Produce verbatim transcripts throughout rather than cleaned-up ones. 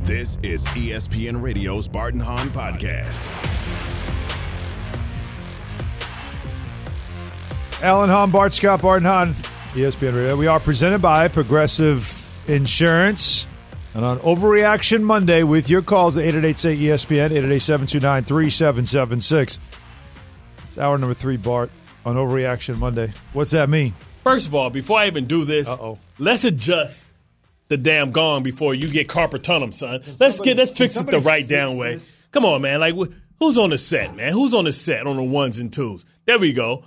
This is E S P N Radio's Bart and Hahn Podcast. Alan Hahn, Bart Scott, Bart and Hahn, E S P N Radio. We are presented by Progressive Insurance. And on Overreaction Monday, with your calls at eight eight eight, say E S P N, eight eight eight, seven two nine, three seven seven six. It's hour number three, Bart, on Overreaction Monday. What's that mean? First of all, before I even do this, Uh-oh. let's adjust the damn gong before you get carpal tunnel, son. Let's somebody, get let's fix it the right fix down way. this? Come on, man. Like, wh- who's on the set, man? Who's on the set on the ones and twos? There we go.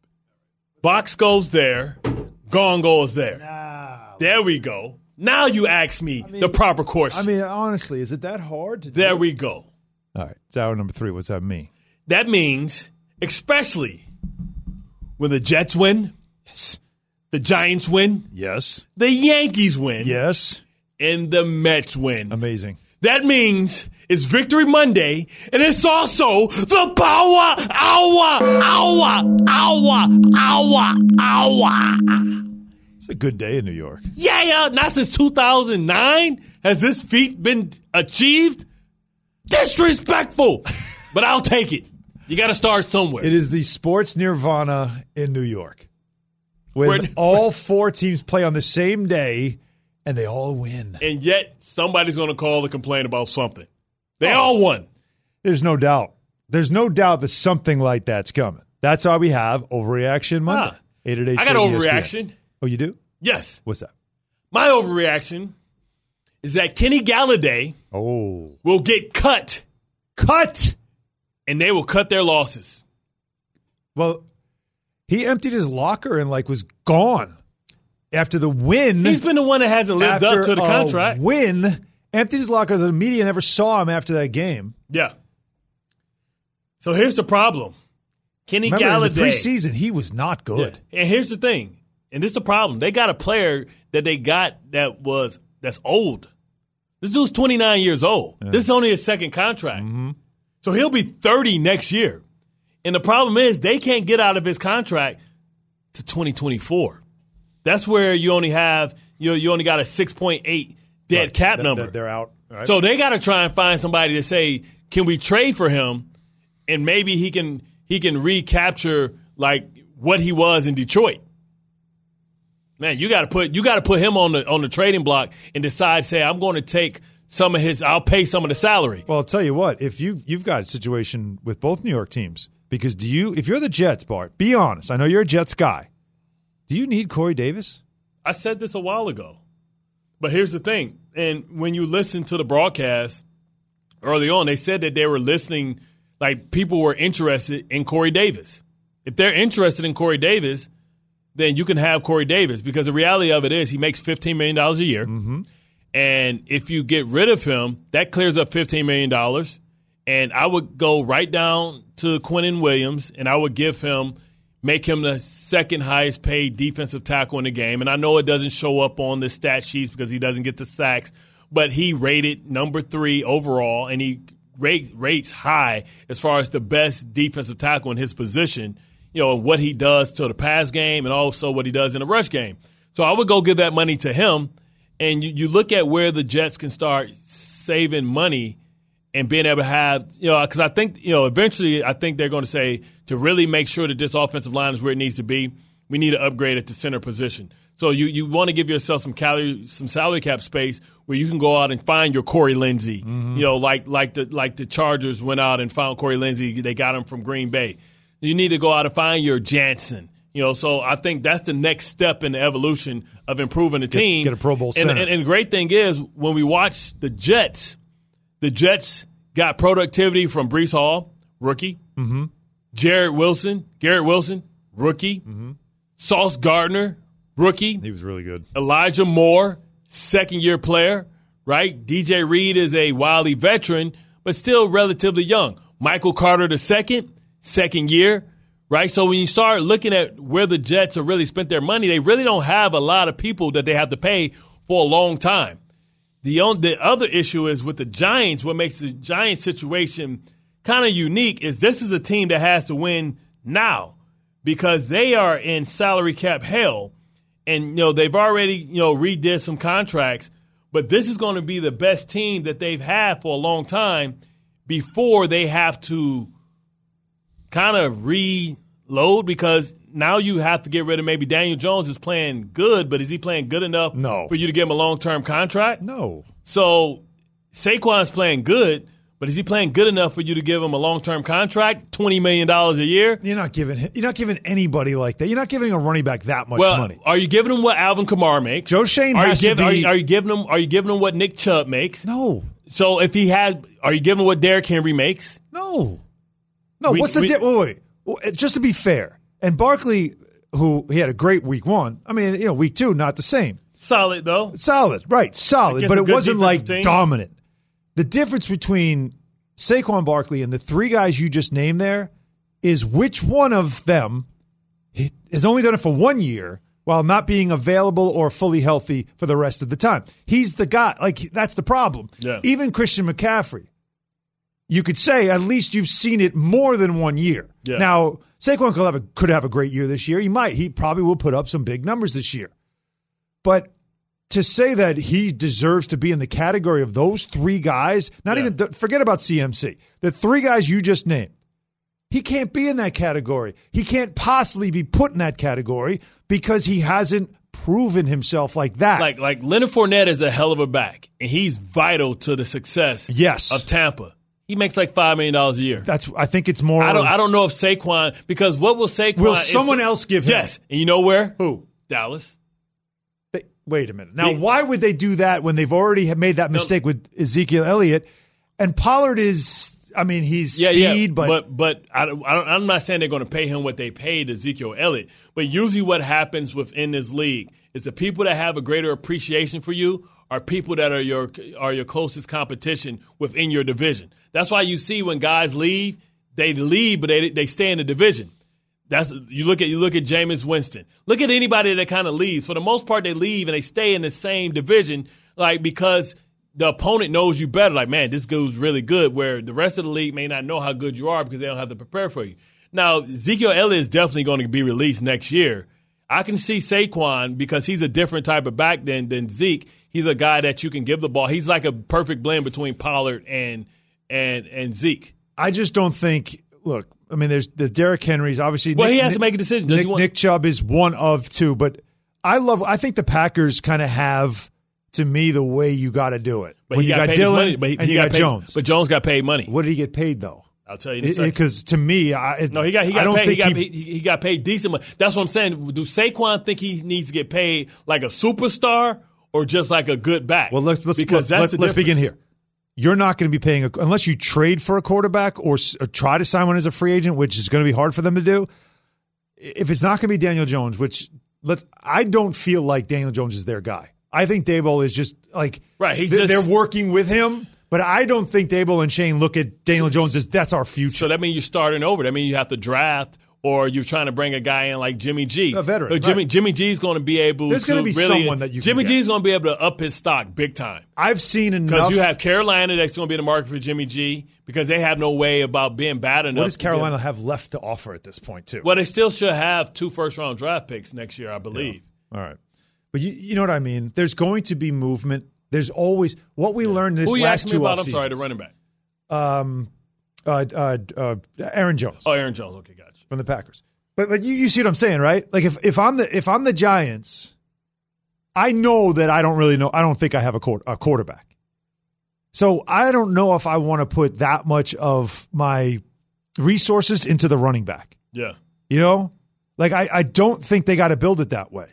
Box goes there. Gong goes there. Nah. There we go. Now you ask me I mean, the proper question. I mean, honestly, is it that hard to do? there we go. All right, it's hour number three. What's that mean? That means, especially when the Jets win, Yes. the Giants win, Yes. the Yankees win, Yes. and the Mets win. Amazing. That means it's Victory Monday, and it's also the Power Hour, Hour, Hour, Hour, Hour. It's a good day in New York. Yeah, not since two thousand nine has this feat been achieved. Disrespectful, but I'll take it. You got to start somewhere. It is the sports nirvana in New York. When We're- all four teams play on the same day and they all win. And yet somebody's going to call to complain about something. They Oh. all won. There's no doubt. There's no doubt that something like that's coming. That's why we have Overreaction Monday. Ah. eight eight eight, I got say E S P N. overreaction. Oh, you do? Yes. What's that? My overreaction is that Kenny Galladay Oh. will get cut, Cut! and they will cut their losses. Well, he emptied his locker and, like, was gone after the win. He's been the one that hasn't lived after up to the a contract. win, emptied his locker. The media never saw him after that game. Yeah. So here's the problem. Kenny Remember, Galladay. in the preseason, he was not good. Yeah. And here's the thing, and this is the problem. They got a player that they got that was that's old. This dude's twenty-nine years old. Yeah. This is only his second contract. Mm-hmm. So he'll be thirty next year. And the problem is they can't get out of his contract to twenty twenty-four. That's where you only have you you only got a six point eight dead Right. cap That- number. that They're out. Right? So they got to try and find somebody to say, can we trade for him, and maybe he can he can recapture like what he was in Detroit. Man, you got to put you got to put him on the on the trading block and decide. Say, I'm going to take some of his. I'll pay some of the salary. Well, I'll tell you what. If you you've got a situation with both New York teams, because do you? If you're the Jets, Bart, be honest. I know you're a Jets guy. Do you need Corey Davis? I said this a while ago, but here's the thing. And when you listen to the broadcast early on, they said that they were listening. Like people were interested in Corey Davis. If they're interested in Corey Davis, then you can have Corey Davis, because the reality of it is he makes fifteen million dollars a year. Mm-hmm. And if you get rid of him, that clears up fifteen million dollars. And I would go right down to Quinnen Williams, and I would give him, make him the second highest paid defensive tackle in the game. And I know it doesn't show up on the stat sheets because he doesn't get the sacks, but he rated number three overall, and he rate, rates high as far as the best defensive tackle in his position. You know, what he does to the pass game and also what he does in the rush game. So I would go give that money to him. And you, you look at where the Jets can start saving money and being able to have, you know, because I think, you know, eventually I think they're going to say to really make sure that this offensive line is where it needs to be, we need to upgrade at the center position. So you, you want to give yourself some calorie, some salary cap space where you can go out and find your Corey Lindsey, mm-hmm. you know, like like the like the Chargers went out and found Corey Lindsey. They got him from Green Bay. You need to go out and find your Jansen. You know, so I think that's the next step in the evolution of improving the get, team. Get a Pro Bowl and, center. and, and the great thing is, when we watch the Jets, the Jets got productivity from Breece Hall, rookie. Mm-hmm. Jared Wilson, Garrett Wilson, rookie. Mm-hmm. Sauce Gardner, rookie. He was really good. Elijah Moore, second-year player, right? D J Reed is a wily veteran, but still relatively young. Michael Carter the second, second year, right? So when you start looking at where the Jets have really spent their money, they really don't have a lot of people that they have to pay for a long time. The, on, the other issue is with the Giants, what makes the Giants situation kind of unique is this is a team that has to win now because they are in salary cap hell. And, you know, they've already, you know, redid some contracts. But this is going to be the best team that they've had for a long time before they have to kind of reload, because now you have to get rid of maybe Daniel Jones is playing good, but is he playing good enough No. for you to give him a long-term contract? No. So Saquon's playing good, but is he playing good enough for you to give him a long-term contract, twenty million dollars a year? You're not giving you're not giving anybody like that. You're not giving a running back that much Well, money. are you giving him what Alvin Kamara makes? Joe Shane are has you to give, are, be- you, are you giving him? Are you giving him what Nick Chubb makes? No. So if he had, are you giving him what Derrick Henry makes? No. No, We- what's the we- di- wait, wait, wait. Just to be fair, and Barkley, who he had a great week one. I mean, you know, week two, not the same. Solid though. Solid, right, solid, Against but a it good wasn't like defensive team. dominant. The difference between Saquon Barkley and the three guys you just named there is which one of them has only done it for one year while not being available or fully healthy for the rest of the time. He's the guy. Like, that's the problem. Yeah. Even Christian McCaffrey, you could say at least you've seen it more than one year. Yeah. Now, Saquon could have, a, could have a great year this year. He might. He probably will put up some big numbers this year. But to say that he deserves to be in the category of those three guys, not Yeah. even th- forget about C M C, the three guys you just named, he can't be in that category. He can't possibly be put in that category because he hasn't proven himself like that. Like like Leonard Fournette is a hell of a back, and he's vital to the success Yes. of Tampa. He makes like five million dollars a year. That's. I think it's more. I don't I don't know if Saquon, because what will Saquon Will if- someone else give him? Yes, and you know where? Who? Dallas. They- wait a minute. Now, They- why would they do that when they've already have made that mistake with Ezekiel Elliott? And Pollard is. I mean, he's Yeah, speed, yeah, but, but but I, don't- I don't, I'm not saying they're going to pay him what they paid Ezekiel Elliott. But usually, what happens within this league is the people that have a greater appreciation for you are people that are your are your closest competition within your division. That's why you see when guys leave, they leave, but they they stay in the division. That's you look at you look at Jameis Winston. Look at anybody that kind of leaves. For the most part, they leave and they stay in the same division, like because the opponent knows you better. Like, man, this dude's really good. Where the rest of the league may not know how good you are because they don't have to prepare for you. Now, Ezekiel Elliott is definitely going to be released next year. I can see Saquon because he's a different type of back than than Zeke. He's a guy that you can give the ball. He's like a perfect blend between Pollard and and and Zeke. I just don't think. Look, I mean, there's the Derrick Henry's obviously. Well, Nick, he has Nick, to make a decision. Does Nick, he want- Nick Chubb is one of two, but I love. I think the Packers kind of have, to me, the way you got to do it. But when he you got, got paid his Dylan money, but he, and he you got got paid, Jones. But Jones got paid money. What did he get paid though? I'll tell you in a second. Because to me, I it, No, he got he I got don't paid. He think got, he, he got paid decent money. That's what I'm saying. Do Saquon think he needs to get paid like a superstar or just like a good back? Well, let's let's because let's, that's let's, the let's begin difference. here. You're not going to be paying a, unless you trade for a quarterback or, s- or try to sign one as a free agent, which is going to be hard for them to do. If it's not going to be Daniel Jones, which let's, I don't feel like Daniel Jones is their guy. I think Daboll is just like Right, he they- just- they're working with him, but I don't think Daboll and Shane look at Daniel Jones as that's our future. So that means you're starting over. That means you have to draft, or you're trying to bring a guy in like Jimmy G, A veteran, But Jimmy right. Jimmy G is going to be able. There's to gonna be really, someone that you can Jimmy get. G is going to be able to up his stock big time. I've seen enough. Because you have Carolina that's going to be in the market for Jimmy G because they have no way about being bad enough. what does to get- Carolina have left to offer at this point, too? Well, they still should have two first round draft picks next year, I believe. All right. But you, you know what I mean? There's going to be movement. There's always what we learned this Who you last asking me two about? off I'm sorry, the seasons. running back. Um, uh, uh, uh, Aaron Jones Oh, Aaron Jones. Okay, gotcha. from the Packers. But but you, you see what I'm saying, right? Like if, if I'm the if I'm the Giants, I know that I don't really know. I don't think I have a, quar- a quarterback. So I don't know if I want to put that much of my resources into the running back. Yeah. You know, like I, I don't think they got to build it that way.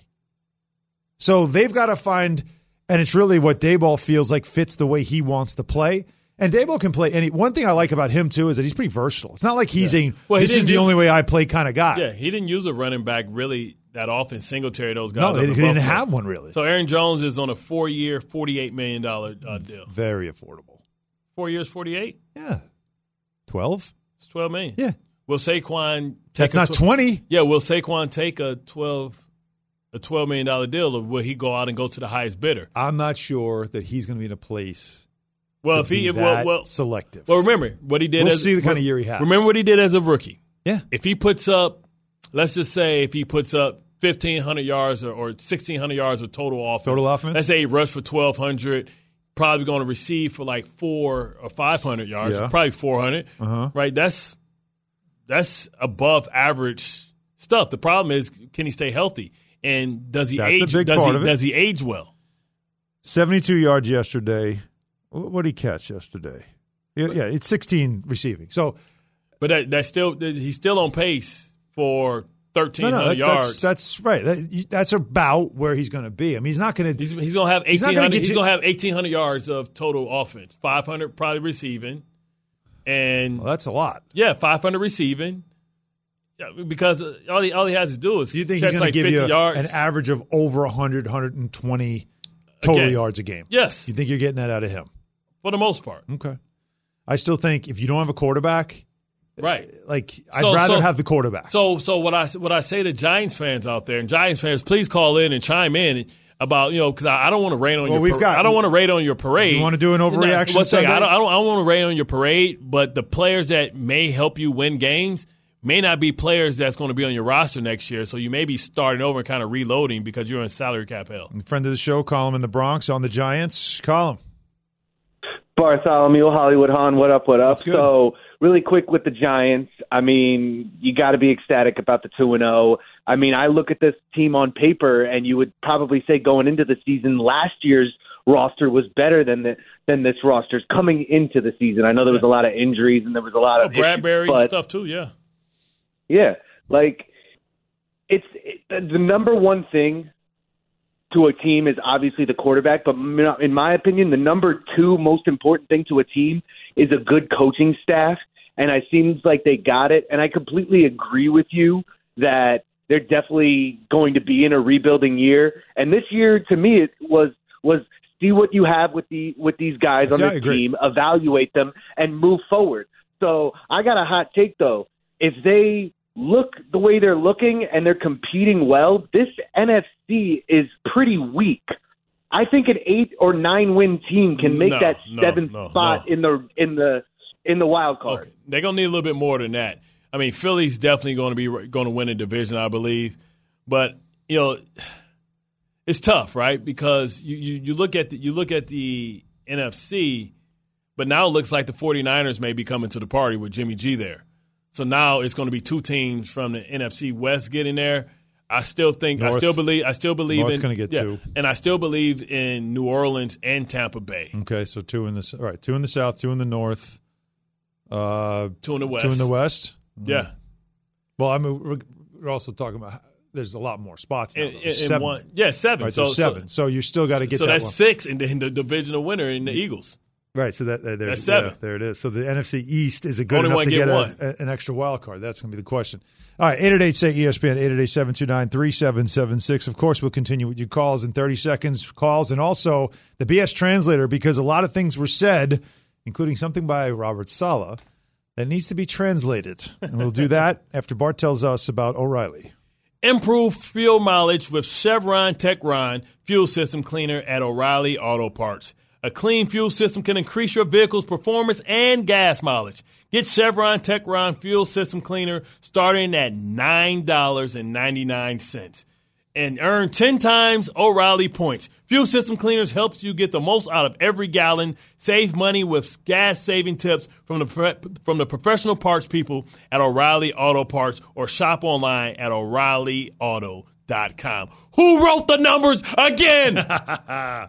So they've got to find, and it's really what Daboll feels like fits the way he wants to play. And Daboll can play any. One thing I like about him too is that he's pretty versatile. It's not like he's a Well, he this is didn't the use- only way I play kind of guy. Yeah, he didn't use a running back really that often. Singletary, those guys. no, up they, in they didn't Buffalo. have one really. So Aaron Jones is on a four-year, forty-eight million dollars uh, deal. Very affordable. Four years, forty-eight. Yeah, twelve. It's twelve million. Yeah, Will Saquon take that's a not tw- twenty. Yeah, will Saquon take a twelve, a twelve million dollar deal, or will he go out and go to the highest bidder? I'm not sure that he's going to be in a place. Well, to if he be well, that well, selective. well, remember what he did. We'll as, see the kind of year he has. Remember what he did as a rookie. Yeah, If he puts up, let's just say, if he puts up fifteen hundred yards or, or sixteen hundred yards of total offense. Total offense? Let's say he rushed for twelve hundred. probably going to receive for like four or five hundred yards, Yeah. probably four hundred. Uh-huh. Right? That's that's above average stuff. The problem is, can he stay healthy? And does he That's a age? big Does part he of it. does he age well? seventy-two yards yesterday. What did he catch yesterday? Yeah, yeah, it's sixteen receiving. So, But that, that's still he's still on pace for thirteen no, hundred no, that, yards. that's, that's right. That, that's about where he's going to be. I mean, he's not going to. He's, he's going to have He's not eighteen gonna hundred. get He's you- going to have eighteen hundred yards of total offense. Five hundred probably receiving, and Well, that's a lot. yeah, five hundred receiving. Yeah, because all he all he has to do is Do you think catch he's going like to give fifty you yards. an average of over one hundred, one hundred twenty total Again. yards a game? Yes, You think you're getting that out of him? for the most part. Okay. I still think if you don't have a quarterback, Right. like I'd So- rather so- have the quarterback. So, so what I what I say to Giants fans out there, and Giants fans, please call in and chime in about you know because I, I don't want to rain on Well, your we've par- got- I don't want to rain on your parade. You wanna do an overreaction Let's say, Sunday? I don't I don't, I don't want to rain on your parade, but the players that may help you win games may not be players that's going to be on your roster next year. So you may be starting over and kind of reloading because you're in salary cap hell. Friend of the show, Colin in the Bronx on the Giants. Colin. Bartholomew, Hollywood Hahn, what up, what up? That's good. So, really quick with the Giants, I mean, you got to be ecstatic about the two and oh. I mean, I look at this team on paper, and you would probably say going into the season, last year's roster was better than the, than this roster's coming into the season. I know there was a lot of injuries, and there was a lot Oh, of Bradbury issues, and but, stuff too, yeah. yeah, like, it's it, the number one thing to a team is obviously the quarterback, but in my opinion, the number two most important thing to a team is a good coaching staff, and it seems like they got it. And I completely agree with you that they're definitely going to be in a rebuilding year. And this year, to me, it was was see what you have with the with these guys Yeah, on I this agree. team, evaluate them, and move forward. So I got a hot take though. If they look the way they're looking and they're competing well, this N F C is pretty weak. I think an eight or nine win team can make No, that no, seventh no, spot no. in the in the in the wild card. Okay. They're going to need a little bit more than that. I mean, Philly's definitely going to be going to win a division, I believe. But, you know, it's tough, right? Because you, you, you look at the, you look at the N F C, but now it looks like the 49ers may be coming to the party with Jimmy G there. So now it's going to be two teams from the N F C West getting there. I still think North. I still believe I still believe North's in gonna get yeah, two. and I still believe in New Orleans and Tampa Bay. Okay, so two in the all right, two in the South, two in the North, uh, Two in the West. two in the West. Yeah. Well, I mean, we're, we're also talking about there's a lot more spots now. And, though. and- and seven. one, yeah, seven. Right, so so seven. So, you still got to get so that that's one. six in the, in the divisional winner in the Eagles. Right, so that uh, there's That's seven. yeah, there it is. So the N F C East is it good Only enough one to get get a, one. a, an extra wild card? That's going to be the question. All right, eight eight eight say E S P N, eight eight eight, seven two nine, three seven seven six. Of course, we'll continue with your calls in thirty seconds, calls, and also the B S translator, because a lot of things were said, including something by Robert Saleh, that needs to be translated. And we'll do that after Bart tells us about O'Reilly. Improve fuel mileage with Chevron Techron fuel system cleaner at O'Reilly Auto Parts. A clean fuel system can increase your vehicle's performance and gas mileage. Get Chevron Techron fuel system cleaner starting at nine dollars and ninety-nine cents and earn ten times O'Reilly points. Fuel system cleaners helps you get the most out of every gallon. Save money with gas-saving tips from the from the professional parts people at O'Reilly Auto Parts, or shop online at O'Reilly Auto dot com. Who wrote the numbers again?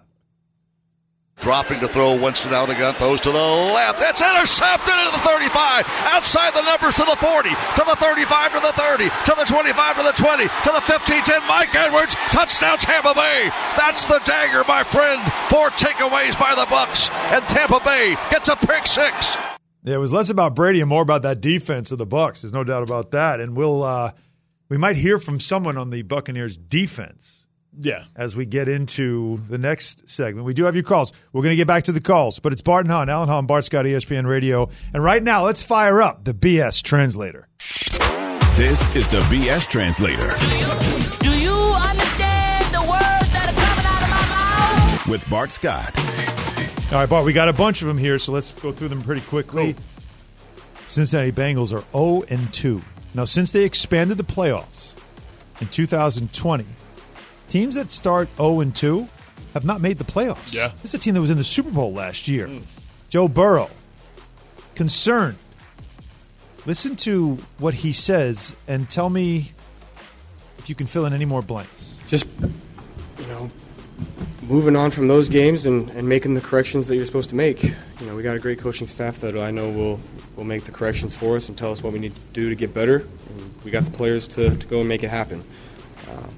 Dropping to throw, Winston out of the gun, throws to the left. That's intercepted into the thirty-five. Outside the numbers to the forty, to the thirty-five, to the thirty, to the twenty-five, to the twenty, to the fifteen ten. Mike Edwards, touchdown Tampa Bay. That's the dagger, my friend. Four takeaways by the Bucs, and Tampa Bay gets a pick six. Yeah, it was less about Brady and more about that defense of the Bucs. There's no doubt about that. And we'll uh, we might hear from someone on the Buccaneers defense. Yeah. As we get into the next segment. We do have your calls. We're going to get back to the calls, but it's Bart and Hahn, Alan Hahn, Bart Scott, E S P N Radio. And right now, let's fire up the B S translator. This is the B S translator. Do you understand the words that are coming out of my mouth? With Bart Scott. All right, Bart, we got a bunch of them here, so let's go through them pretty quickly. Cincinnati Bengals are oh and two. Now, since they expanded the playoffs in two thousand twenty, teams that start oh and two have not made the playoffs. Yeah. This is a team that was in the Super Bowl last year. Mm. Joe Burrow, concerned. Listen to what he says and tell me if you can fill in any more blanks. Just, you know, moving on from those games and, and making the corrections that you're supposed to make. You know, we got a great coaching staff that I know will will make the corrections for us and tell us what we need to do to get better. And we got the players to, to go and make it happen. Um,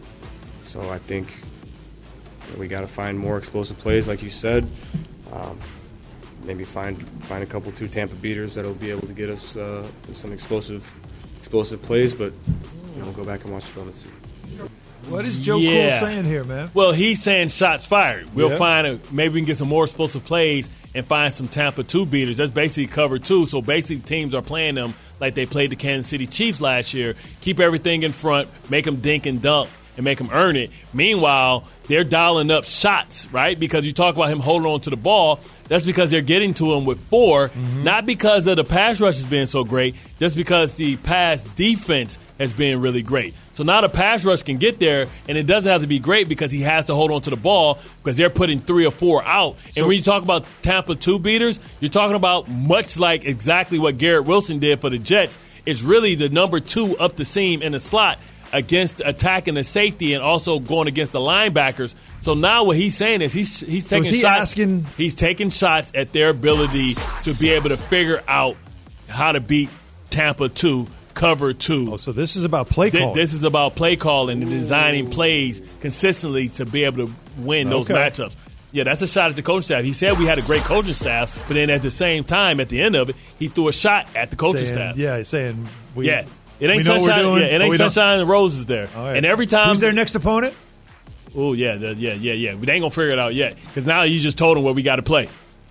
so I think that we got to find more explosive plays, like you said. Um, maybe find find a couple two Tampa beaters that'll be able to get us uh, some explosive explosive plays. But you know, we'll go back and watch the film and see. What is Joe yeah. Cool saying here, man? Well, he's saying shots fired. We'll yeah. find a, maybe we can get some more explosive plays and find some Tampa two beaters. That's basically cover two. So basically teams are playing them like they played the Kansas City Chiefs last year. Keep everything in front, make them dink and dunk, and make them earn it. Meanwhile, they're dialing up shots, right? Because you talk about him holding on to the ball. That's because they're getting to him with four, mm-hmm. not because of the pass rush has been so great, just because the pass defense has been really great. So now the pass rush can get there, and it doesn't have to be great because he has to hold on to the ball because they're putting three or four out. So, and when you talk about Tampa two beaters, you're talking about much like exactly what Garrett Wilson did for the Jets. It's really the number two up the seam in the slot against attacking the safety and also going against the linebackers. So now what he's saying is he's he's taking so is he shots. Asking- he's taking shots at their ability to be able to figure out how to beat Tampa two, cover two. Oh, so this is about play calling. This is about play calling and designing plays consistently to be able to win those okay. matchups. Yeah, that's a shot at the coaching staff. He said we had a great coaching staff, but then at the same time, at the end of it, he threw a shot at the coaching saying, staff. Yeah, saying we. Yeah. It ain't we know sunshine. doing, Yeah, it ain't sunshine and roses there. Right. And every time, who's their next opponent? Oh yeah, the, yeah, yeah, yeah. We ain't gonna figure it out yet because now you just told them what we got to play.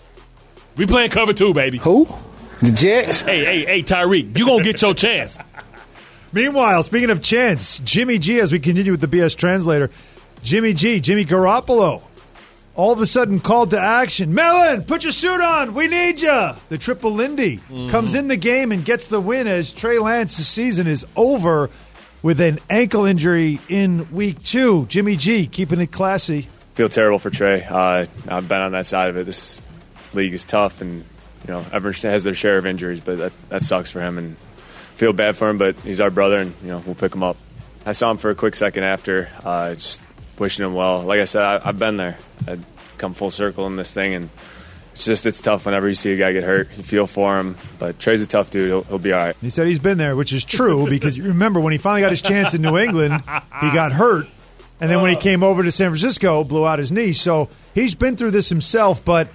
We playing cover two, baby. Who? The Jets. Hey, hey, hey, Tyreek, you gonna get your chance. Meanwhile, speaking of chance, Jimmy G, as we continue with the B S translator, Jimmy G, Jimmy Garoppolo, all of a sudden called to action. Mellon, put your suit on. We need you. The triple Lindy mm-hmm. comes in the game and gets the win as Trey Lance's season is over with an ankle injury in week two. Jimmy G, keeping it classy. Feel terrible for Trey. Uh, I've been on that side of it. This league is tough, and you know everyone has their share of injuries, but that, that sucks for him. And feel bad for him, but he's our brother, and you know we'll pick him up. I saw him for a quick second after, uh, just wishing him well. Like I said, I, I've been there. I'd come full circle in this thing, and it's just it's tough whenever you see a guy get hurt. You feel for him, but Trey's a tough dude. He'll, he'll be all right. He said he's been there, which is true because you remember when he finally got his chance in New England, he got hurt, and then when he came over to San Francisco, blew out his knee. So he's been through this himself, but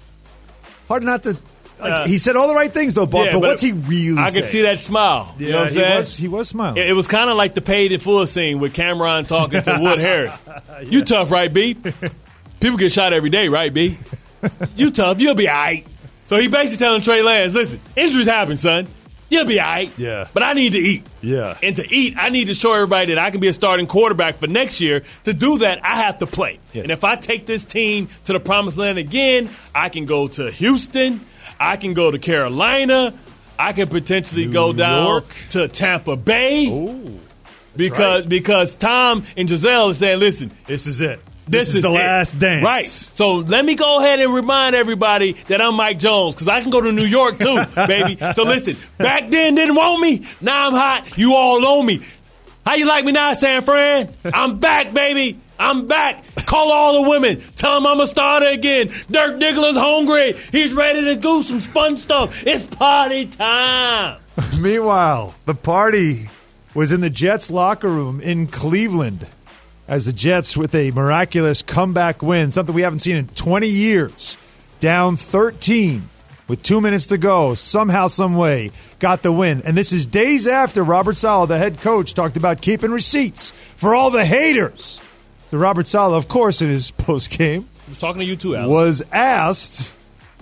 hard not to. Like, uh, he said all the right things, though, Bob, yeah, but, but what's he really I can say? see that smile. Yeah, you know what I'm he saying? Was, he was smiling. It, it was kind of like the Paid in Full scene with Cameron talking to Wood Harris. yeah. You tough, right, B? People get shot every day, right, B? You tough. You'll be all right. So he basically telling Trey Lance, listen, injuries happen, son. You'll be all right. Yeah. But I need to eat. Yeah. And to eat, I need to show everybody that I can be a starting quarterback for next year. To do that, I have to play. Yeah. And if I take this team to the promised land again, I can go to Houston. I can go to Carolina. I can potentially New go down York. to Tampa Bay. Ooh, because right. because Tom and Giselle are saying, listen, this is it. This, this is, is the it. last dance. Right. So let me go ahead and remind everybody that I'm Mike Jones because I can go to New York too, baby. So listen, back then didn't want me. Now I'm hot. You all owe me. How you like me now, San Fran? I'm back, baby. I'm back. Call all the women. Tell them I'm a starter again. Dirk Diggler's hungry. He's ready to do some fun stuff. It's party time. Meanwhile, the party was in the Jets locker room in Cleveland as the Jets, with a miraculous comeback win, something we haven't seen in twenty years, down thirteen with two minutes to go, somehow, some way, got the win. And this is days after Robert Saleh, the head coach, talked about keeping receipts for all the haters. So Robert Saleh, of course, in his postgame, I was talking to you too, Alex. was asked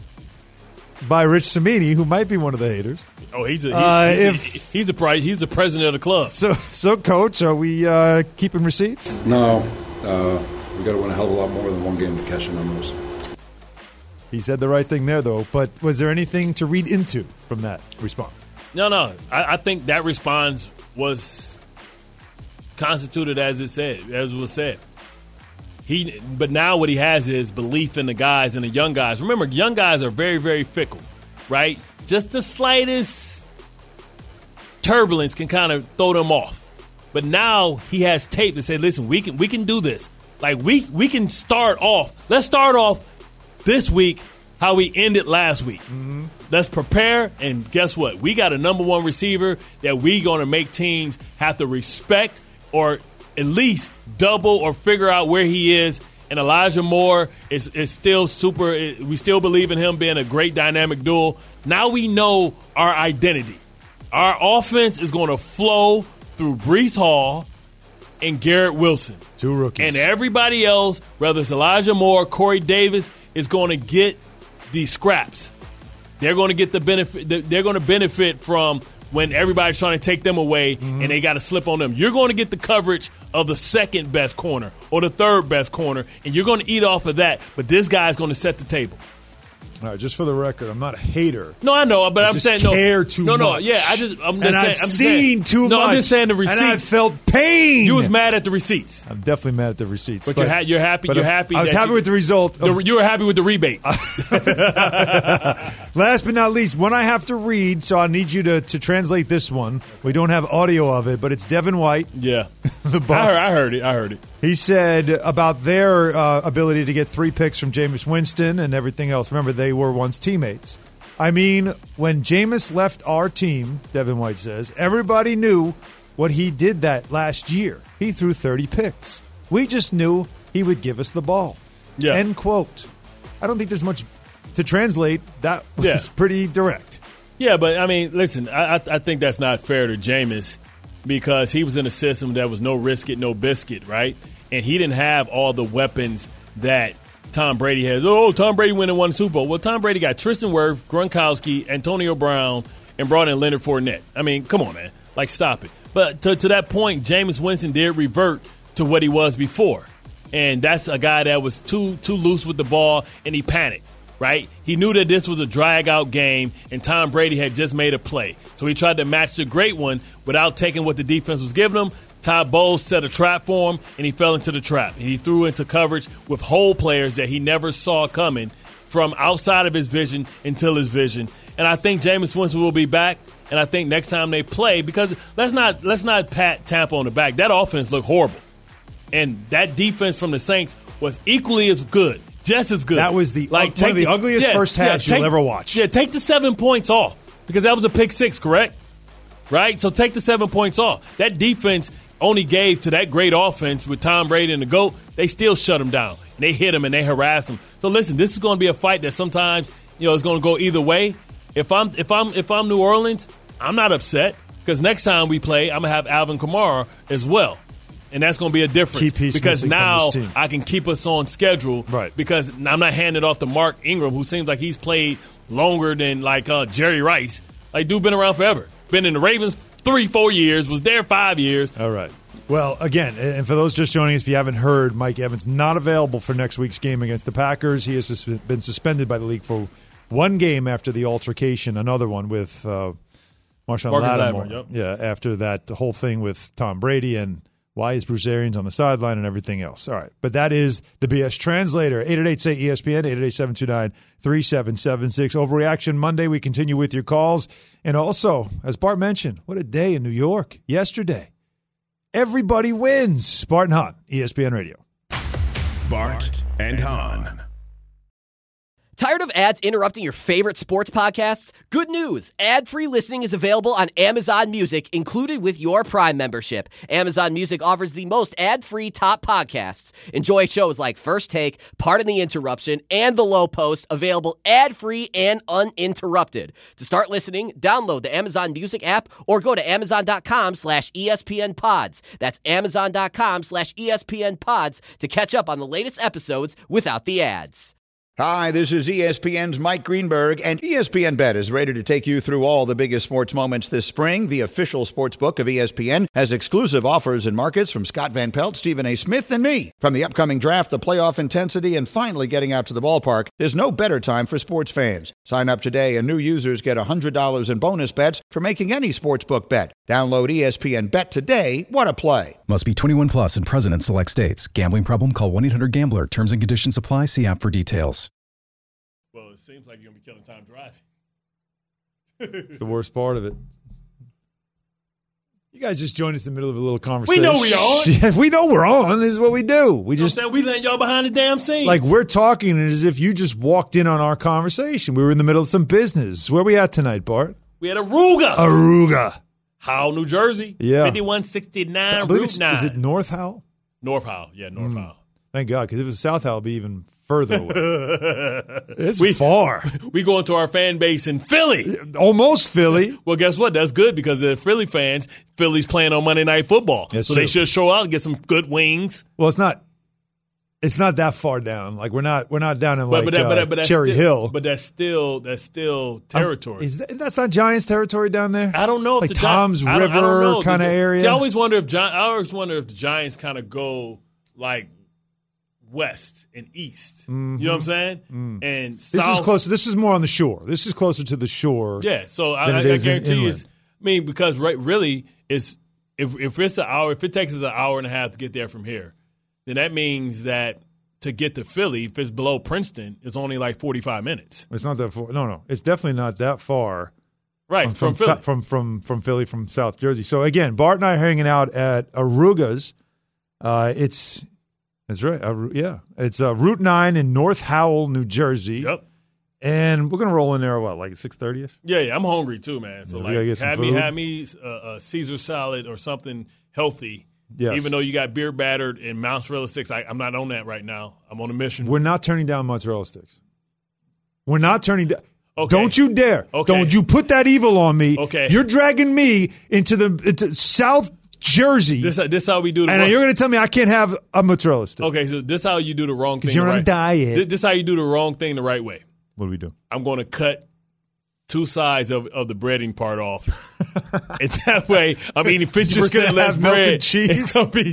by Rich Cimini, who might be one of the haters. Oh, he's a, he's, uh, he's, if, a, he's, a price, he's the president of the club. So, so Coach, are we uh, keeping receipts? No. Uh, we got to win a hell of a lot more than one game to cash in on those. He said the right thing there, though. But was there anything to read into from that response? No, no. I, I think that response was constituted as it said, as was said. He, but now what he has is belief in the guys and the young guys. Remember, young guys are very, very fickle, right? Just the slightest turbulence can kind of throw them off. But now he has tape to say, listen, we can we can do this. Like, we we can start off. Let's start off this week how we ended last week. Mm-hmm. Let's prepare, and guess what? We got a number one receiver that we going to make teams have to respect or at least double or figure out where he is. And Elijah Moore is, is still super. We still believe in him being a great dynamic duel. Now we know our identity. Our offense is going to flow through Breece Hall and Garrett Wilson. Two rookies. And everybody else, whether it's Elijah Moore, Corey Davis, is going to get these scraps. They're going to get the benefit. They're going to benefit from when everybody's trying to take them away, mm-hmm. and they got to slip on them. You're going to get the coverage of the second best corner or the third best corner, and you're going to eat off of that. But this guy's going to set the table. All right, just for the record, I'm not a hater. No, I know, but I I'm just saying no. Care too no, no, much. yeah, I just I'm just and saying, I've I'm seen saying, too no, much. I'm just saying the receipts. And I've felt pain. You was mad at the receipts. I'm definitely mad at the receipts. But, but you're, ha- you're happy. You're happy. I was that happy you, with the result. The, you were happy with the rebate. Last but not least, one I have to read, so I need you to, to translate this one. We don't have audio of it, but it's Devin White. Yeah, the Bucs. I heard, I heard it. I heard it. He said about their uh, ability to get three picks from Jameis Winston and everything else. Remember, they were once teammates. I mean, when Jameis left our team, Devin White says, everybody knew what he did that last year. He threw thirty picks. We just knew he would give us the ball. Yeah. End quote. I don't think there's much to translate. That was yeah. pretty direct. Yeah, but, I mean, listen, I, I, I think that's not fair to Jameis because he was in a system that was no risk it, no biscuit, right? And he didn't have all the weapons that Tom Brady has. Oh, Tom Brady went and won the Super Bowl. Well, Tom Brady got Tristan Wirfs, Gronkowski, Antonio Brown, and brought in Leonard Fournette. I mean, come on, man. Like, stop it. But to, to that point, Jameis Winston did revert to what he was before. And that's a guy that was too too loose with the ball, and he panicked, right? He knew that this was a drag-out game, and Tom Brady had just made a play. So he tried to match the great one without taking what the defense was giving him. Todd Bowles set a trap for him, and he fell into the trap. And he threw into coverage with whole players that he never saw coming from outside of his vision until his vision. And I think Jameis Winston will be back, and I think next time they play, because let's not let's not pat Tampa on the back. That offense looked horrible. And that defense from the Saints was equally as good, just as good. That was the like, one of the, the ugliest yeah, first halves yeah, take, you'll ever watch. Yeah, take the seven points off, because that was a pick six, correct? Right? So take the seven points off. That defense only gave to that great offense with Tom Brady and the GOAT. They still shut him down. And they hit him and they harass him. So listen, this is going to be a fight that sometimes, you know, it's going to go either way. If I'm if I'm if I'm New Orleans, I'm not upset, because next time we play, I'm gonna have Alvin Kamara as well. And that's going to be a difference. Key piece because now from this team. I can keep us on schedule. Right. Because I'm not handing it off to Mark Ingram, who seems like he's played longer than like uh, Jerry Rice. Like, dude been around forever. Been in the Ravens three, four years, was there five years. All right. Well, again, and for those just joining us, if you haven't heard, Mike Evans not available for next week's game against the Packers. He has been suspended by the league for one game after the altercation, another one with uh, Marshawn Marcus Lattimore. Lattimore, yep. Yeah, after that whole thing with Tom Brady and why is Bruce Arians on the sideline and everything else. All right. But that is the B S Translator. eight eight eight, say E S P N, eight eight eight, seven two nine, three seven seven six. Overreaction Monday, we continue with your calls. And also, as Bart mentioned, what a day in New York yesterday. Everybody wins. Bart and Hahn, E S P N Radio. Bart and Hahn. Tired of ads interrupting your favorite sports podcasts? Good news! Ad-free listening is available on Amazon Music, included with your Prime membership. Amazon Music offers the most ad-free top podcasts. Enjoy shows like First Take, Pardon the Interruption, and The Low Post, available ad-free and uninterrupted. To start listening, download the Amazon Music app or go to amazon.com slash ESPN pods. That's amazon.com slash ESPN pods to catch up on the latest episodes without the ads. Hi, this is E S P N's Mike Greenberg, and E S P N Bet is ready to take you through all the biggest sports moments this spring. The official sports book of E S P N has exclusive offers and markets from Scott Van Pelt, Stephen A. Smith, and me. From the upcoming draft, the playoff intensity, and finally getting out to the ballpark, there's no better time for sports fans. Sign up today, and new users get one hundred dollars in bonus bets for making any sportsbook bet. Download E S P N Bet today. What a play. Must be twenty-one plus and present in select states. Gambling problem? Call one eight hundred gambler. Terms and conditions apply. See app for details. Well, it seems like you're going to be killing time driving. It's the worst part of it. You guys just joined us in the middle of a little conversation. We know we on. We know we're on. This is what we do. We You know just what I'm saying? We letting y'all behind the damn scenes. like we're talking as if you just walked in on our conversation. We were in the middle of some business. Where we at tonight, Bart? We had Aruga. Aruga. Howell, New Jersey. Yeah. fifty-one sixty-nine, I believe Route it's- nine. Is it North Howell? North Howell. Yeah, North Mm. Howell. Thank God, because if it was South Howell, it'd be even further away. It's we, far. We going to our fan base in Philly. Almost Philly. Well, guess what? That's good because they're Philly fans. Philly's playing on Monday Night Football. That's so true. they should show out and get some good wings. Well, it's not. It's not that far down. Like we're not. We're not down in But, like but, that, but, uh, that, but that's Cherry still, Hill. But that's still that's still territory. Um, is that, that's not Giants territory down there? I don't know if like the Tom's Gi- I don't- I don't River know. kind of The- area. See, I always wonder if Gi- I always wonder if the Giants kind of go like west and east. Mm-hmm. You know what I'm saying? Mm. And This south. is closer. This is more on the shore. This is closer to the shore. Yeah, so I, than I, it I is in- guarantee you, inland. it's, I mean, because right, really, it's if if it's an hour, if it takes us an hour and a half to get there from here, then that means that to get to Philly, if it's below Princeton, it's only like forty-five minutes. It's not that far. No, no, it's definitely not that far. Right, from from Philly. from from from Philly, from South Jersey. So again, Bart and I are hanging out at Aruga's. Uh, it's that's right. Aru- yeah, it's uh, Route Nine in North Howell, New Jersey. Yep. And we're gonna roll in there. What, like six thirty ish? Yeah, yeah, I'm hungry too, man. So Yeah, we gotta like, get some have me food. have me uh, a Caesar salad or something healthy. Yes. Even though you got beer battered and mozzarella sticks, I, I'm not on that right now. I'm on a mission. We're not turning down mozzarella sticks. We're not turning down. Okay. Don't you dare! Okay. Don't you put that evil on me? Okay. You're dragging me into the into South Jersey, This this how we do the and wrong- you're going to tell me I can't have a mozzarella stick. Okay, so this how you do the wrong thing. you're the on a right, diet. This, this how you do the wrong thing the right way. What do we do? I'm going to cut two sides of, of the breading part off. And that way, I'm eating fifty Just percent gonna less have bread. melted cheese? It's gonna be,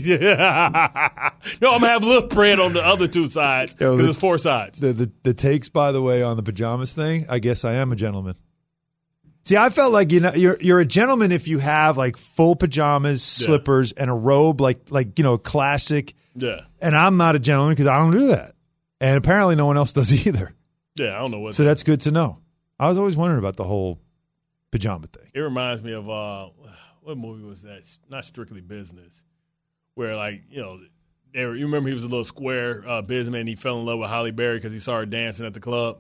no, I'm going to have little bread on the other two sides Yo, because the- there's four sides. The, the the takes, by the way, on the pajamas thing. I guess I am a gentleman. See, I felt like you know you're you're a gentleman if you have like full pajamas, Yeah. slippers, and a robe, like like you know classic. Yeah. And I'm not a gentleman because I don't do that, and apparently no one else does either. Yeah, I don't know what. So that's good to know. I was always wondering about the whole pajama thing. It reminds me of uh, what movie was that? Not Strictly Business, where like you know, they were, you remember he was a little square uh, businessman. And he fell in love with Halle Berry because he saw her dancing at the club.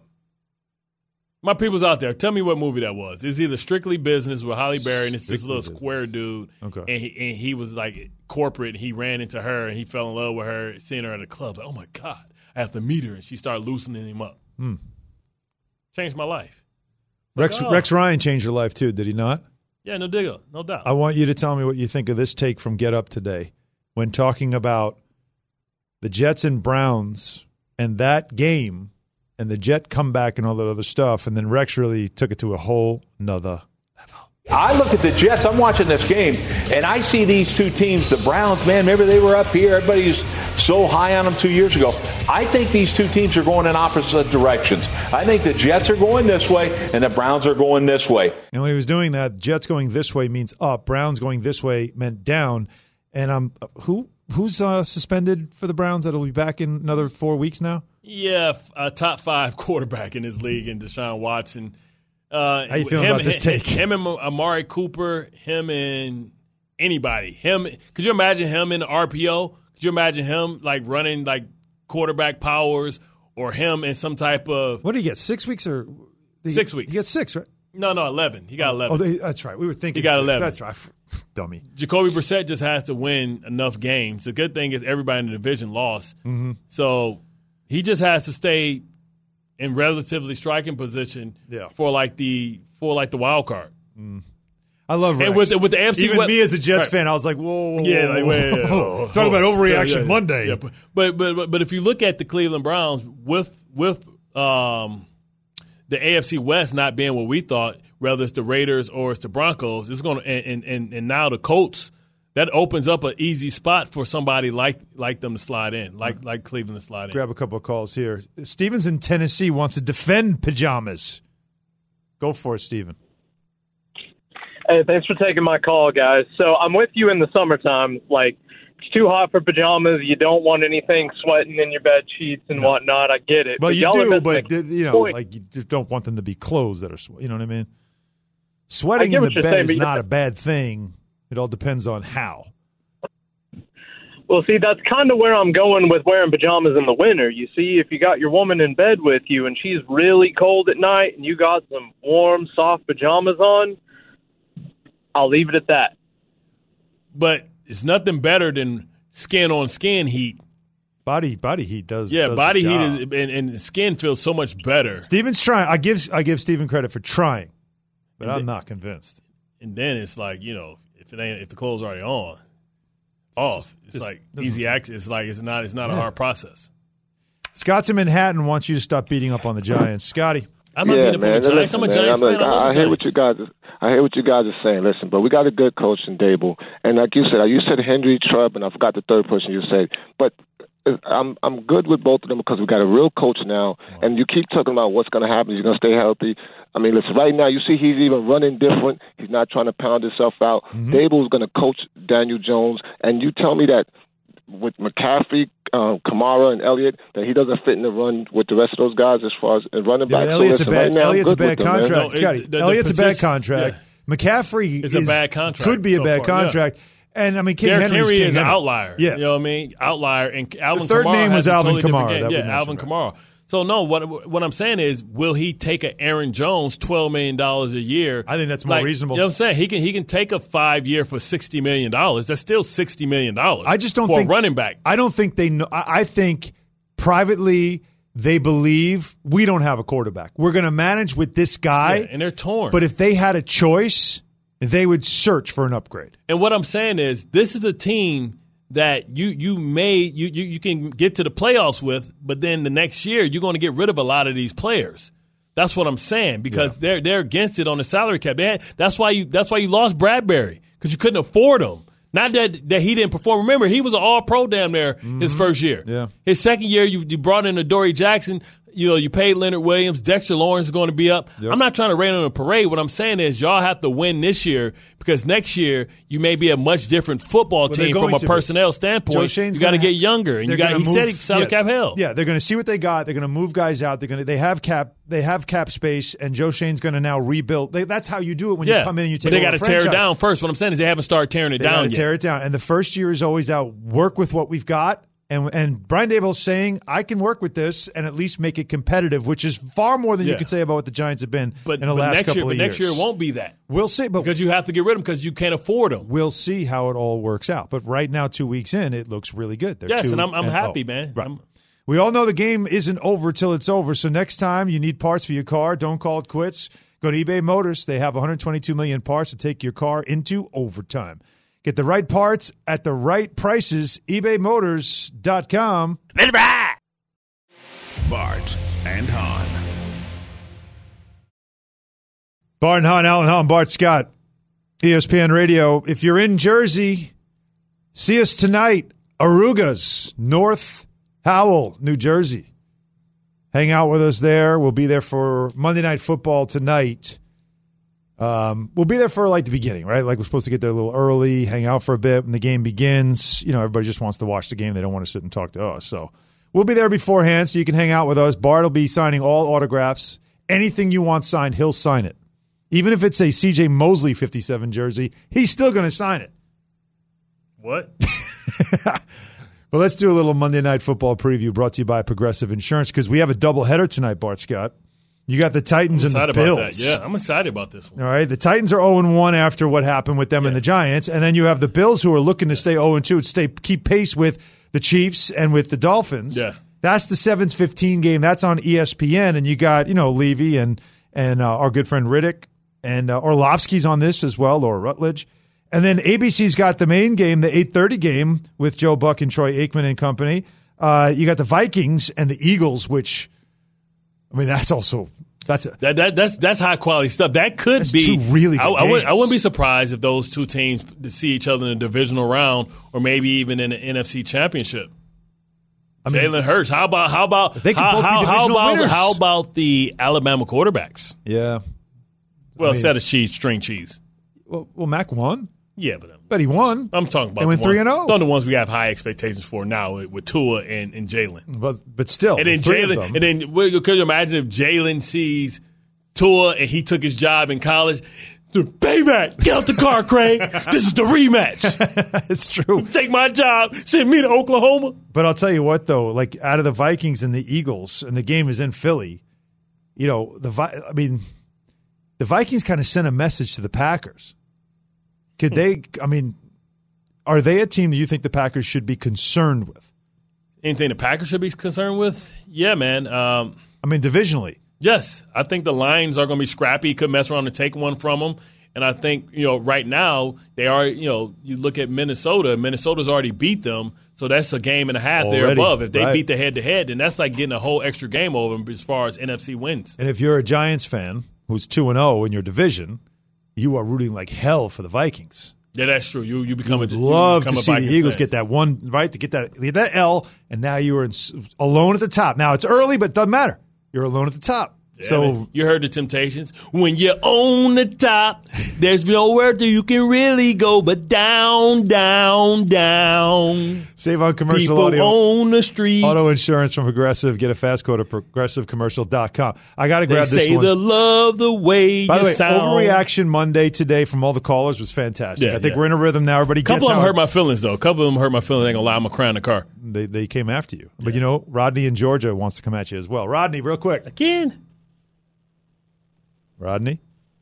My people's out there, tell me what movie that was. It's either Strictly Business with Halle Berry and it's this Strictly little Business. square dude, Okay. and he and he was like corporate. And he ran into her and he fell in love with her, seeing her at a club. Like, oh my God, I have to meet her, and she started loosening him up. Hmm. Changed my life. Rex oh. Rex Ryan changed your life too, did he not? Yeah, no digger, no doubt. I want you to tell me what you think of this take from Get Up today when talking about the Jets and Browns and that game and the Jet comeback and all that other stuff. And then Rex really took it to a whole nother level. I look at the Jets, I'm watching this game, and I see these two teams, the Browns, man, remember they were up here, everybody was so high on them two years ago. I think these two teams are going in opposite directions. I think the Jets are going this way, and the Browns are going this way. And when he was doing that, Jets going this way means up, Browns going this way meant down. And I'm who who's uh, suspended for the Browns that'll be back in another four weeks now? Yeah, a top five quarterback in this league in Deshaun Watson. Uh, How you feeling him, about this take? Him and Amari Cooper, him and anybody. Him. Could you imagine him in the R P O? Could you imagine him like running like quarterback powers, or him in some type of What did he get? Six weeks or six weeks? He got six, right? No, no, eleven. He got eleven. Oh, they, that's right. We were thinking He got six. eleven. That's right. Dummy. Jacoby Brissett just has to win enough games. The good thing is everybody in the division lost, Mm-hmm. so he just has to stay in relatively striking position Yeah. for like the for like the wild card. Mm. I love Rex. And with, with the A F C Even West- me as a Jets right. fan, I was like, whoa, whoa, Yeah, whoa, like, whoa, wait, wait, whoa. wait. Talk about overreaction Yeah, yeah, Monday. yeah. But, but but but if you look at the Cleveland Browns with with um, the A F C West not being what we thought, whether it's the Raiders or it's the Broncos, it's going to and, and and now the Colts. That opens up an easy spot for somebody like like them to slide in, like like Cleveland to slide in. Grab a couple of calls here. Steven's in Tennessee wants to defend pajamas. Go for it, Steven. Hey, thanks for taking my call, guys. So I'm with you in the summertime. Like, it's too hot for pajamas. You don't want anything sweating in your bed sheets and no. whatnot. I get it. Well, but you do, but you know, point. like you just don't want them to be clothes that are sweat. You know what I mean? Sweating I in the bed saying, is not a bad thing. It all depends on how. Well, see, that's kind of where I'm going with wearing pajamas in the winter. You see, if you got your woman in bed with you and she's really cold at night and you got some warm, soft pajamas on, I'll leave it at that. But it's nothing better than skin on skin heat. Body body heat does. Yeah, does body the heat job. is, and, and skin feels so much better. Steven's trying. I give I give Steven credit for trying, but and I'm then, not convinced. And then it's like, you know, if it ain't if the clothes are already on, off, it's, it's like easy access. It's like it's not it's not yeah. a hard process. Scott's in Manhattan wants you to stop beating up on the Giants, Scotty. I'm not yeah, beating up man. on the Giants. Listen, I'm a man, Giants I'm fan. like, I, I, I hear what you guys. I hear what you guys are saying. Listen, but we got a good coach in Dable, and like you said, you said Henry, Chubb, and I forgot the third person you said, but. I'm I'm good with both of them because we got a real coach now, and you keep talking about what's going to happen. He's going to stay healthy. I mean, listen, right now you see he's even running different. He's not trying to pound himself out. Mm-hmm. Dable's going to coach Daniel Jones, and you tell me that with McCaffrey, um, Kamara, and Elliott, that he doesn't fit in the run with the rest of those guys as far as running back. Yeah, Elliott's so listen, a bad, right now, Elliott's a bad them, contract, no, Scotty. It, the, Elliott's the a bad position, contract. Yeah. McCaffrey is is, a bad contract. Could be so a bad far, contract. Yeah. And I mean, King Derrick Henry's Henry King is Henry. an outlier. Yeah, you know what I mean. Outlier, and Alvin the third Kamara name was has a Alvin totally Kamara. Game. That yeah, we Alvin mentioned, Kamara. So no, what what I'm saying is, will he take an Aaron Jones twelve million dollars a year? I think that's more like, reasonable. You know what I'm saying? He can he can take a five year for sixty million dollars. That's still sixty million dollars. I just don't for think a running back. I don't think they know. I, I think privately they believe we don't have a quarterback. We're going to manage with this guy, yeah, and they're torn. But if they had a choice, they would search for an upgrade. And what I'm saying is, this is a team that you you may you, you you can get to the playoffs with, but then the next year you're going to get rid of a lot of these players. That's what I'm saying, because yeah. they're they're against it on the salary cap. They had, that's why you that's why you lost Bradbury, because you couldn't afford him. Not that, that he didn't perform. Remember, he was an all-pro damn there mm-hmm. his first year. Yeah. His second year, you, you brought in Adoree Jackson. You know, you paid Leonard Williams. Dexter Lawrence is going to be up. Yep. I'm not trying to rain on a parade. What I'm saying is y'all have to win this year, because next year you may be a much different football well, team from a personnel be. standpoint. You got to get younger, and you got. He move, said he salary yeah, cap hell. Yeah, they're going to see what they got. They're going to move guys out. They're going to. They have cap. They have cap space, and Joe Shane's going to now rebuild. They, that's how you do it when yeah, you come in and you take. But they got to tear it down first. What I'm saying is they haven't started tearing it they down yet. yet. Tear it down, and the first year is always out. Work with what we've got. And and Brian Daboll's saying, I can work with this and at least make it competitive, which is far more than yeah. you can say about what the Giants have been but, in the but last next couple year, of but years. Next year it won't be that. We'll see. But because you have to get rid of them because you can't afford them. We'll see how it all works out. But right now, two weeks in, it looks really good. They're yes, two and I'm, I'm and happy, oh. man. Right. I'm, we all know the game isn't over till it's over. So next time you need parts for your car, don't call it quits. Go to eBay Motors. They have one hundred twenty-two million parts to take your car into overtime. Get the right parts at the right prices. eBay Motors dot com. Bart and Hahn. Bart and Hahn, Alan Hahn, Bart Scott, E S P N Radio. If you're in Jersey, see us tonight. Arugas, North Howell, New Jersey. Hang out with us there. We'll be there for Monday Night Football tonight. Um, we'll be there for like the beginning, right? Like we're supposed to get there a little early, hang out for a bit when the game begins. You know, everybody just wants to watch the game. They don't want to sit and talk to us. So we'll be there beforehand so you can hang out with us. Bart will be signing all autographs. Anything you want signed, he'll sign it. Even if it's a C J Mosley fifty-seven jersey, he's still going to sign it. What? Well, let's do a little Monday Night Football preview brought to you by Progressive Insurance, because we have a doubleheader tonight, Bart Scott. You got the Titans and the Bills. About that. Yeah, I'm excited about this one. All right, the Titans are oh and one after what happened with them yeah. and the Giants, and then you have the Bills who are looking to stay oh and two, stay keep pace with the Chiefs and with the Dolphins. Yeah, that's the seven fifteen game. That's on E S P N, and you got, you know, Levy and and uh, our good friend Riddick, and uh, Orlovsky's on this as well, Laura Rutledge. And then A B C's got the main game, the eight thirty game with Joe Buck and Troy Aikman and company. Uh, you got the Vikings and the Eagles, which I mean, that's also that's a, that, that that's that's high quality stuff. That could that's be two really good I, I, wouldn't, I games. wouldn't be surprised if those two teams see each other in a divisional round, or maybe even in an N F C championship. I mean, Jalen Hurts. How about how about they could how, both be how, how divisional about winners. how about the Alabama quarterbacks? Yeah. Well, I mean, instead of cheese, string cheese. Well, well, Mac won. Yeah, but um, But he won. I'm talking about They went the ones- three and oh. those are the ones we have high expectations for now with, with Tua and, and Jalen. But but still, And then the three of Jalen, them- and then well, could you imagine if Jalen sees Tua and he took his job in college? The payback. Get out the car, Craig. This is the rematch. It's true. Take my job. Send me to Oklahoma. But I'll tell you what, though, like out of the Vikings and the Eagles, and the game is in Philly, you know, the Vi- I mean, the Vikings kind of sent a message to the Packers. Could they, I mean, are they a team that you think the Packers should be concerned with? Anything the Packers should be concerned with? Yeah, man. Um, I mean, divisionally. Yes, I think the Lions are going to be scrappy. Could mess around and take one from them. And I think, you know, right now they are, you know, you look at Minnesota. Minnesota's already beat them, so that's a game and a half. They're Already, above. If they right. beat the head-to-head, then that's like getting a whole extra game over them as far as N F C wins. And if you're a Giants fan who's two and oh in your division, you are rooting like hell for the Vikings. Yeah, that's true. You you become would a love you become to a see Vikings the Eagles fan. get that one right to get that get that L, and now you are in, alone at the top. Now it's early, but it doesn't matter. You're alone at the top. Yeah, so man. You heard the Temptations. When you're on the top, there's nowhere that you can really go but down, down, down. Save on commercial People audio. on the street. Auto insurance from Progressive. Get a fast quote at progressive commercial dot com. I got to They grab this say one. the love the way By you the way, sound. Overreaction Monday today from all the callers was fantastic. Yeah, I think yeah. we're in a rhythm now. Everybody A couple gets of them how hurt my feelings, though. A couple of them hurt my feelings. I ain't going to lie. I'm going to cry in the car. They, they came after you. But, you know, Rodney in Georgia wants to come at you as well. Rodney, real quick. Again. Rodney?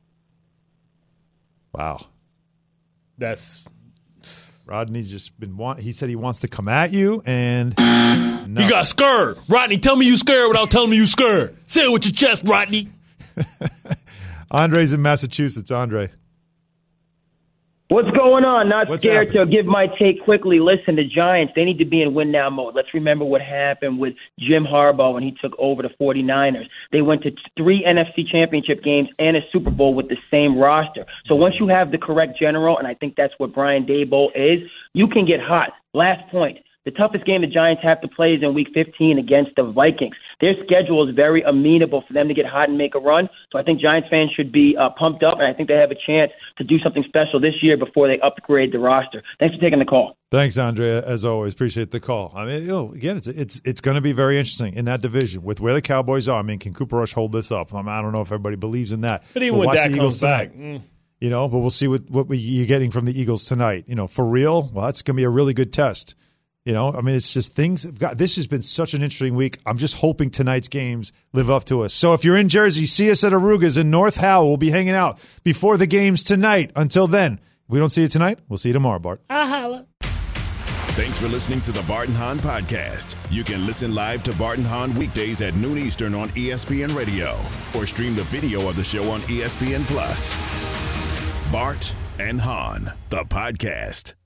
Wow. That's Rodney's just been want. He said he wants to come at you, and no. You got scared. Rodney, tell me you scared without telling me you scared. Say it with your chest, Rodney. Andre's in Massachusetts. Andre. What's going on? Not What's scared happening? to give my take quickly. Listen, the Giants, they need to be in win now mode. Let's remember what happened with Jim Harbaugh when he took over the 49ers. They went to three N F C championship games and a Super Bowl with the same roster. So once you have the correct general, and I think that's what Brian Daboll is, you can get hot. Last point. The toughest game the Giants have to play is in Week fifteen against the Vikings. Their schedule is very amenable for them to get hot and make a run. So I think Giants fans should be uh, pumped up, and I think they have a chance to do something special this year before they upgrade the roster. Thanks for taking the call. Thanks, Andrea. As always, appreciate the call. I mean, you know, again, it's it's it's going to be very interesting in that division with where the Cowboys are. I mean, can Cooper Rush hold this up? I, mean, I don't know if everybody believes in that. But even We'll when watch Dak the Eagles comes back. tonight. Mm. You know, but we'll see what what we, you're getting from the Eagles tonight. You know, for real. Well, that's going to be a really good test. You know, I mean, it's just things have got. This has been such an interesting week. I'm just hoping tonight's games live up to us. So if you're in Jersey, see us at Aruga's in North Howell. We'll be hanging out before the games tonight. Until then, if we don't see you tonight, we'll see you tomorrow, Bart. I holla. Thanks for listening to the Bart and Hahn Podcast. You can listen live to Bart and Hahn weekdays at noon Eastern on E S P N Radio or stream the video of the show on E S P N Plus. Bart and Hahn, the podcast.